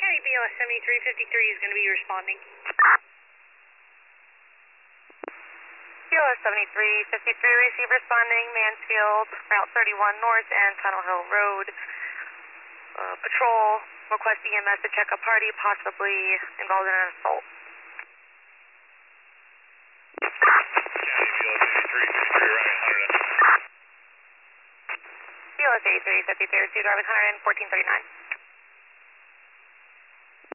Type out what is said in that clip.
County BLS 7353 is going to be responding. BLS 7353, receive responding, Mansfield, Route 31 North and Tunnel Hill Road. Patrol, request EMS to check a party possibly involved in an assault. County BLS 8353, arriving 100. BLS 8353, received arriving 100 and 1439.